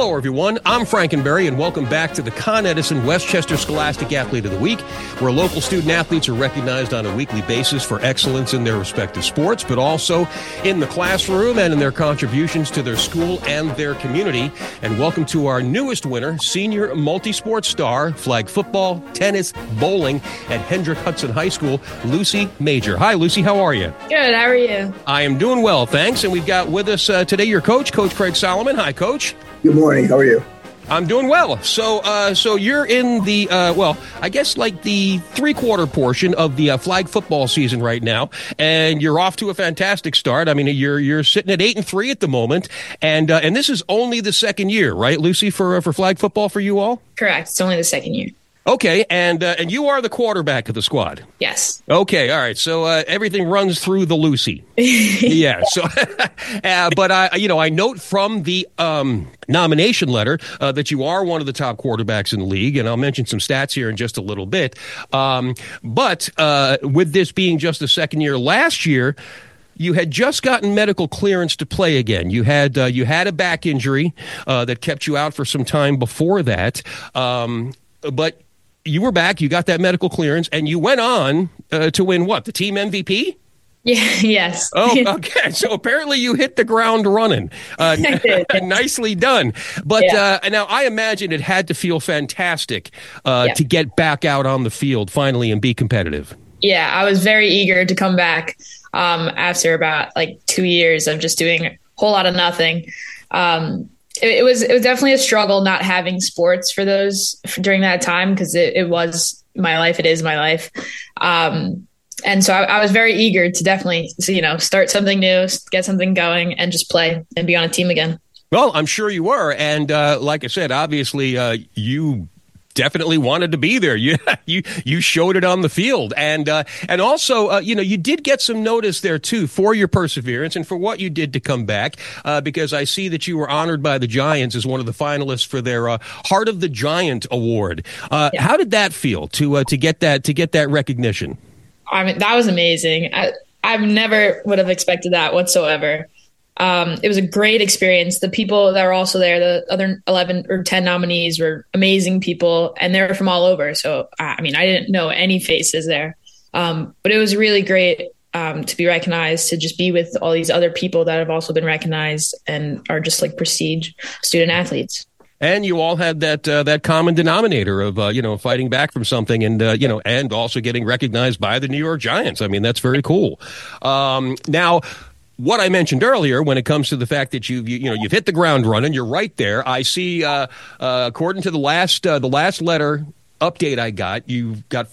Hello, everyone. I'm Frankenberry, and welcome back to the Con Edison Westchester Scholastic Athlete of the Week, where local student athletes are recognized on a weekly basis for excellence in their respective sports, but also in the classroom and in their contributions to their school and their community. And welcome to our newest winner, senior multi-sport star, flag football, tennis, bowling at Hendrick Hudson High School, Lucy Major. Hi, Lucy. How are you? Good. How are you? I am doing well, thanks. And we've got with us today your coach, Coach Craig Solomon. Hi, Coach. Good morning. How are you? I'm doing well. So you're in the, I guess like the three-quarter portion of the flag football season right now, and you're off to a fantastic start. I mean, you're sitting at 8-3 at the moment, and this is only the second year, right, Lucy, for flag football for you all? Correct. It's only the second year. Okay, and you are the quarterback of the squad. Yes. Okay, all right. So everything runs through the Lucy. Yeah. So, but I note from the nomination letter that you are one of the top quarterbacks in the league, and I'll mention some stats here in just a little bit. But with this being just the second year, last year you had just gotten medical clearance to play again. You had a back injury that kept you out for some time before that, but you were back, you got that medical clearance, and you went on to win what? The team MVP? Yeah, yes. Oh, okay. So apparently you hit the ground running. Nicely done. But now I imagine it had to feel fantastic to get back out on the field finally and be competitive. Yeah, I was very eager to come back after about 2 years of just doing a whole lot of nothing. It was definitely a struggle not having sports during that time, because it was my life. It is my life. And so I was very eager to definitely, start something new, get something going, and just play and be on a team again. Well, I'm sure you were. And like I said, obviously you definitely wanted to be there. You showed it on the field, and also you did get some notice there too for your perseverance and for what you did to come back. Because I see that you were honored by the Giants as one of the finalists for their Heart of the Giant Award. How did that feel to get that recognition? I mean, that was amazing. I never would have expected that whatsoever. It was a great experience. The people that were also there, the other 11 or 10 nominees, were amazing people, and they were from all over. So, I mean, I didn't know any faces there. But it was really great to be recognized, to just be with all these other people that have also been recognized and are just prestige student athletes. And you all had that common denominator of fighting back from something, and and also getting recognized by the New York Giants. I mean, that's very cool. Now, what I mentioned earlier, when it comes to the fact that you've hit the ground running, you're right there. I see, according to the last letter update I got, you've got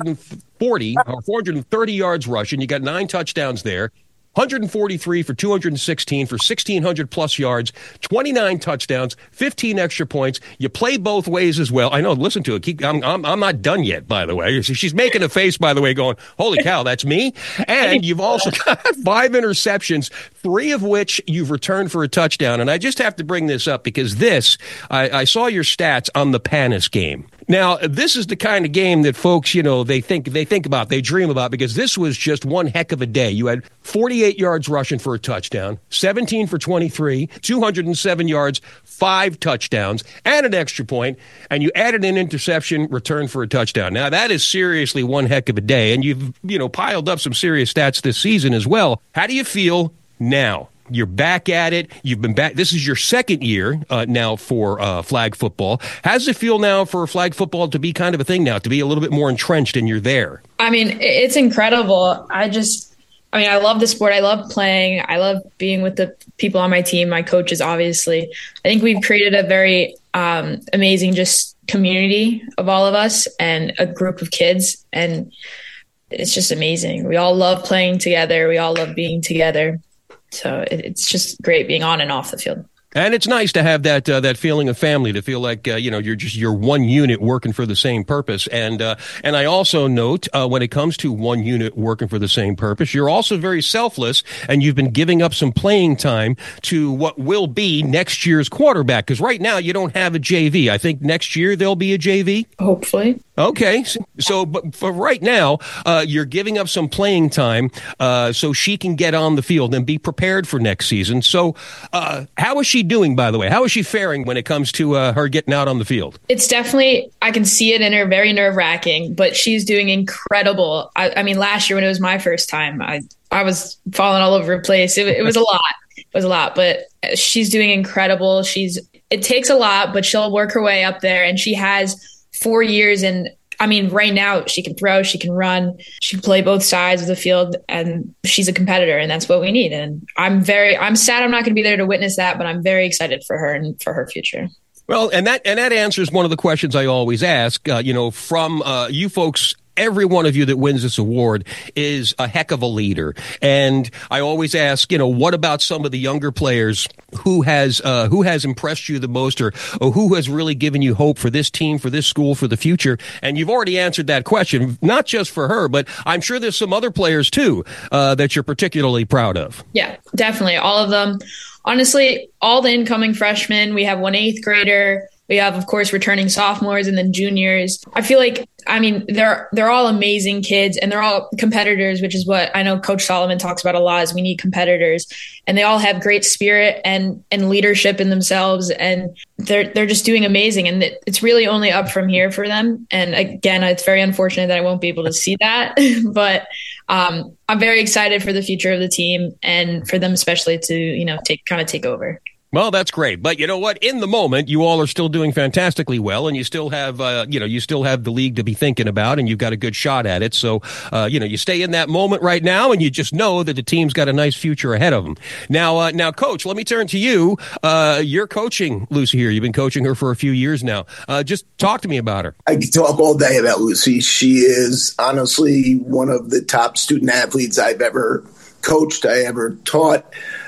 430 yards rushing. You got 9 touchdowns there. 143 for 216 for 1,600 plus yards, 29 touchdowns, 15 extra points. You play both ways as well. I know. Listen to it. I'm not done yet, by the way. She's making a face, by the way, going, "Holy cow, that's me!" And you've also got 5 interceptions, 3 of which you've returned for a touchdown. And I just have to bring this up because I saw your stats on the Panis game. Now, this is the kind of game that folks, they think about, they dream about, because this was just one heck of a day. You had 48 yards rushing for a touchdown, 17 for 23, 207 yards, 5 touchdowns, and an extra point, and you added an interception, return for a touchdown. Now, that is seriously one heck of a day, and you've, piled up some serious stats this season as well. How do you feel now? You're back at it. You've been back. This is your second year now for flag football. How does it feel now for flag football to be kind of a thing now, to be a little bit more entrenched and you're there? I mean, it's incredible. I love the sport. I love playing. I love being with the people on my team, my coaches, obviously. I think we've created a very amazing just community of all of us and a group of kids. And it's just amazing. We all love playing together. We all love being together. So it's just great being on and off the field. And it's nice to have that feeling of family, to feel like you're one unit working for the same purpose. And I also note when it comes to one unit working for the same purpose, you're also very selfless, and you've been giving up some playing time to what will be next year's quarterback. Because right now you don't have a JV. I think next year there'll be a JV. Hopefully. Okay, so but for right now, you're giving up some playing time so she can get on the field and be prepared for next season. So how is she she doing, by the way? How is she faring when it comes to her getting out on the field? It's definitely, I can see it in her, very nerve-wracking, but she's doing incredible. I mean, last year when it was my first time, I was falling all over the place. It was a lot. It was a lot, but she's doing incredible. It takes a lot, but she'll work her way up there, and she has 4 years. And I mean, right now she can throw, she can run, she can play both sides of the field, and she's a competitor, and that's what we need. And I'm sad I'm not going to be there to witness that, but I'm very excited for her and for her future. Well, and that answers one of the questions I always ask, from you folks. Every one of you that wins this award is a heck of a leader. And I always ask, what about some of the younger players who has impressed you the most, or who has really given you hope for this team, for this school, for the future? And you've already answered that question, not just for her, but I'm sure there's some other players too that you're particularly proud of. Yeah, definitely. All of them. Honestly, all the incoming freshmen. We have one 8th grader. We have, of course, returning sophomores and then juniors. I feel like, they're all amazing kids, and they're all competitors, which is what I know Coach Solomon talks about a lot, is we need competitors. And they all have great spirit and leadership in themselves, and they're just doing amazing. And it's really only up from here for them. And again, it's very unfortunate that I won't be able to see that, but I'm very excited for the future of the team and for them especially to, take over. Well, that's great. But you know what? In the moment, you all are still doing fantastically well, and you still have, you still have the league to be thinking about, and you've got a good shot at it. So, you stay in that moment right now, and you just know that the team's got a nice future ahead of them. Now, Coach, let me turn to you. You're coaching Lucy here. You've been coaching her for a few years now. Just talk to me about her. I could talk all day about Lucy. She is honestly one of the top student athletes I've ever coached, I ever taught.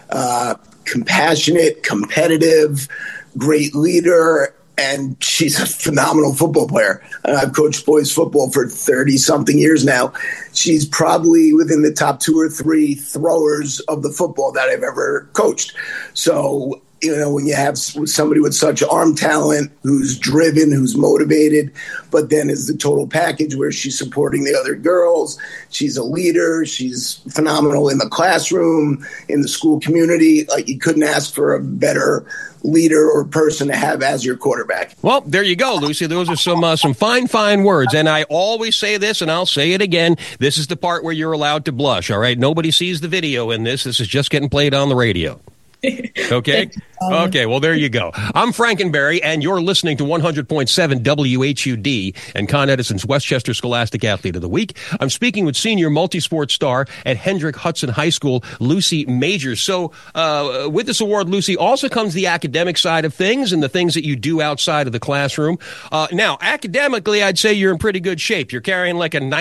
Compassionate, competitive, great leader, and she's a phenomenal football player. I've coached boys football for 30-something years now. She's probably within the top 2 or 3 throwers of the football that I've ever coached. So, when you have somebody with such arm talent, who's driven, who's motivated, but then is the total package where she's supporting the other girls. She's a leader. She's phenomenal in the classroom, in the school community. Like, you couldn't ask for a better leader or person to have as your quarterback. Well, there you go, Lucy. Those are some fine words. And I always say this, and I'll say it again. This is the part where you're allowed to blush, all right? Nobody sees the video in this. This is just getting played on the radio. Okay. Okay. Well, there you go. I'm Frankenberry, and you're listening to 100.7 WHUD and Con Edison's Westchester Scholastic Athlete of the Week. I'm speaking with senior multi-sport star at Hendrick Hudson High School, Lucy Majors. So with this award, Lucy, also comes the academic side of things and the things that you do outside of the classroom. Now, academically, I'd say you're in pretty good shape. You're carrying like a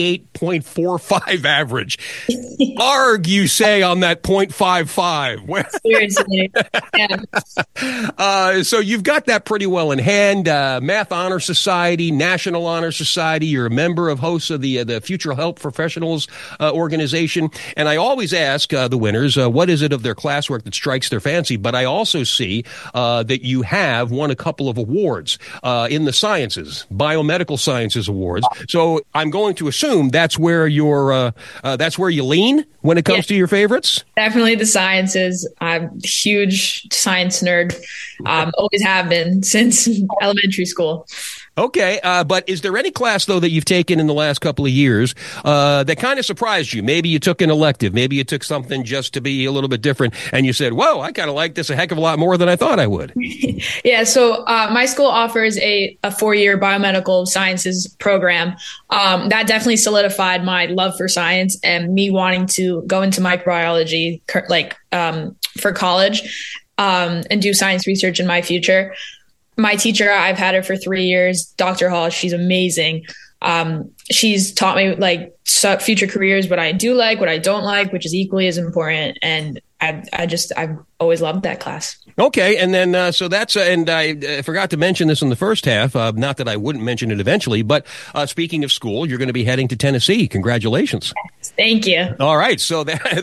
98.45 average. Arg, you say, on that .55. Seriously. Yeah. So you've got that pretty well in hand. Math Honor Society, National Honor Society. You're a member of hosts of the Future Health Professionals organization. And I always ask the winners, what is it of their classwork that strikes their fancy? But I also see that you have won a couple of awards in the sciences, biomedical sciences awards. So I'm going to assume that's where that's where you lean when it comes to your favorites. Definitely the sciences. I'm a huge science nerd. Always have been since elementary school. Okay, but is there any class, though, that you've taken in the last couple of years that kind of surprised you? Maybe you took an elective. Maybe you took something just to be a little bit different, and you said, whoa, I kind of like this a heck of a lot more than I thought I would. Yeah, so my school offers a 4-year biomedical sciences program. That definitely solidified my love for science and me wanting to go into microbiology for college and do science research in my future. My teacher, I've had her for 3 years, Dr. Hall. She's amazing. She's taught me future careers, what I do like, what I don't like, which is equally as important. And I've always loved that class. Okay. And then, so that's, and I forgot to mention this in the first half, not that I wouldn't mention it eventually, but speaking of school, you're going to be heading to Tennessee. Congratulations. Thank you. All right. So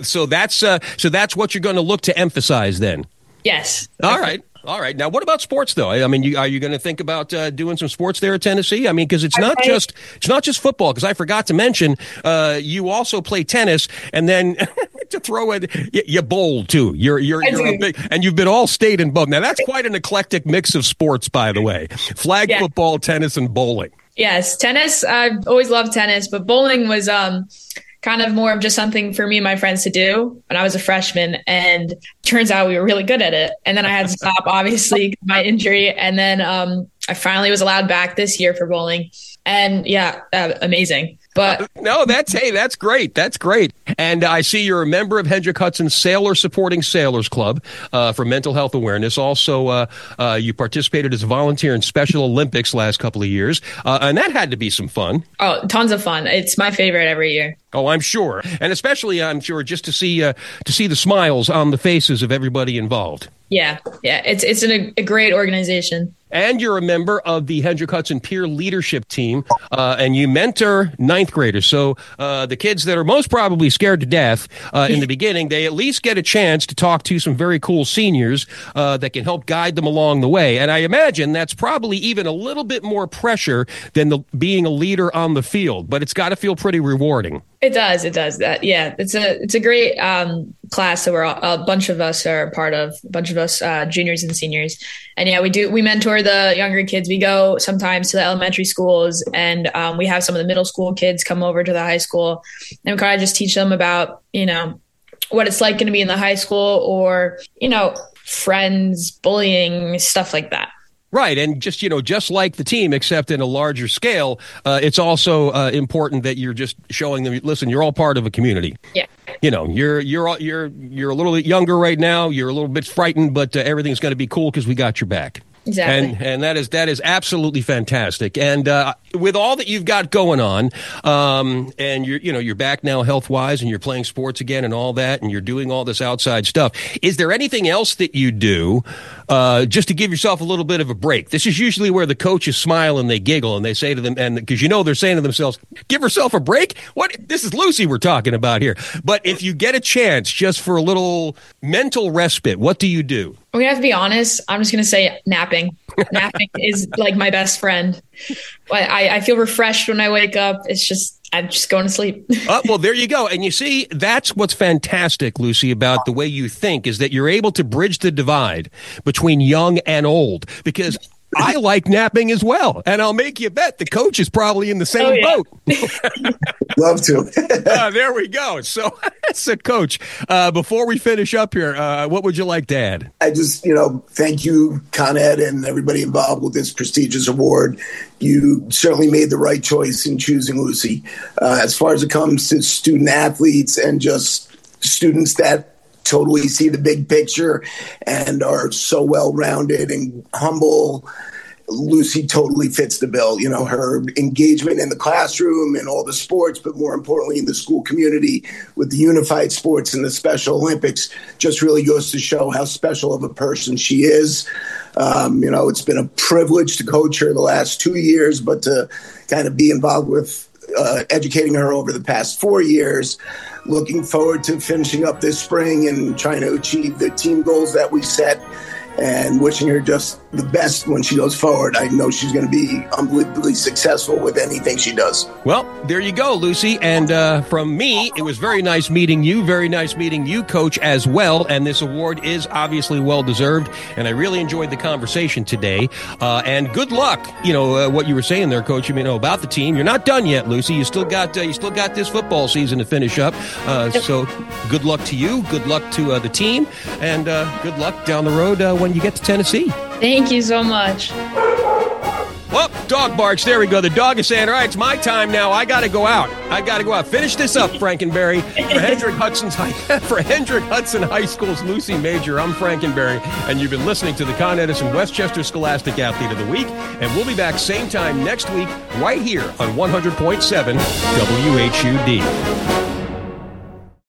that's what you're going to look to emphasize then. Yes. All right. Now, what about sports, though? I mean, are you going to think about doing some sports there at Tennessee? I mean, because it's not just football. Because I forgot to mention, you also play tennis, and then to throw it. You bowl too. You're a big, and you've been all state in both. Now that's quite an eclectic mix of sports, by the way. Flag football, tennis, and bowling. Yes, tennis. I've always loved tennis, but bowling was kind of more of just something for me and my friends to do when I was a freshman. And turns out we were really good at it. And then I had to stop, obviously, my injury. And then I finally was allowed back this year for bowling. And amazing. But no, that's great. That's great. And I see you're a member of Hendrick Hudson's Sailor Supporting Sailors Club for mental health awareness. Also, you participated as a volunteer in Special Olympics last couple of years. And that had to be some fun. Oh, tons of fun. It's my favorite every year. Oh, I'm sure. And especially, I'm sure, just to see the smiles on the faces of everybody involved. Yeah. It's a great organization. And you're a member of the Hendrick Hudson Peer Leadership Team, and you mentor ninth graders. So the kids that are most probably scared to death in the beginning, they at least get a chance to talk to some very cool seniors that can help guide them along the way. And I imagine that's probably even a little bit more pressure than being a leader on the field, but it's got to feel pretty rewarding. It does. That. Yeah, it's a great class that a bunch of us are part of, a bunch of us juniors and seniors. And yeah, we mentor the younger kids. We go sometimes to the elementary schools, and we have some of the middle school kids come over to the high school, and we kind of just teach them about, what it's like going to be in the high school, or, friends, bullying, stuff like that. Right. And just like the team, except in a larger scale, it's also important that you're just showing them, listen, you're all part of a community. Yeah. You're a little bit younger right now. You're a little bit frightened, but everything's going to be cool because we got your back. Exactly. And that is absolutely fantastic. And with all that you've got going on, and you're back now health-wise, and you're playing sports again and all that, and you're doing all this outside stuff, is there anything else that you do just to give yourself a little bit of a break? This is usually where the coaches smile and they giggle and they say to them, and because they're saying to themselves, give herself a break? What? This is Lucy we're talking about here. But if you get a chance just for a little mental respite, what do you do? I'm going to have to be honest. I'm just going to say napping. Napping is like my best friend. I feel refreshed when I wake up. I'm just going to sleep. Well, there you go. And you see, that's what's fantastic, Lucy, about the way you think, is that you're able to bridge the divide between young and old, because I like napping as well. And I'll make you bet the coach is probably in the same boat. Love to. There we go. So, Coach, before we finish up here, what would you like to add? I just, thank you, Con Ed, and everybody involved with this prestigious award. You certainly made the right choice in choosing Lucy. As far as it comes to student athletes and just students that totally see the big picture and are so well-rounded and humble, Lucy totally fits the bill. Her engagement in the classroom and all the sports, but more importantly in the school community with the unified sports and the Special Olympics, just really goes to show how special of a person she is. It's been a privilege to coach her the last 2 years, but to kind of be involved with educating her over the past 4 years. Looking forward to finishing up this spring and trying to achieve the team goals that we set, and wishing her just the best when she goes forward. I know she's going to be unbelievably successful with anything she does. Well, there you go, Lucy. And from me, it was very nice meeting you. Very nice meeting you, Coach, as well. And this award is obviously well-deserved. And I really enjoyed the conversation today. And good luck. What you were saying there, Coach, about the team. You're not done yet, Lucy. You still got this football season to finish up. So good luck to you. Good luck to the team. And good luck down the road when you get to Tennessee. Thank you so much. Well, dog barks. There we go. The dog is saying, all right, it's my time now. I got to go out. Finish this up, Frankenberry. For Hendrick Hudson High School's Lucy Major, I'm Frankenberry, and you've been listening to the Con Edison Westchester Scholastic Athlete of the Week, and we'll be back same time next week right here on 100.7 WHUD.